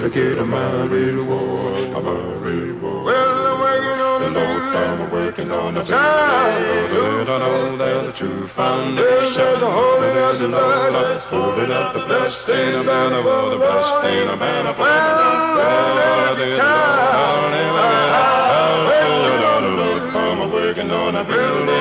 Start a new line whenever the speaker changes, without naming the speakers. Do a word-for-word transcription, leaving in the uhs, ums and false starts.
to get my reward, my reward. Well, I'm working on the Lord, I'm working on the child. I know there's a true foundation. There's a holy of the blood. Let's hold it up, the bloodstained banner for the bloodstained banner for the bloodstained banner. I'm working on a building.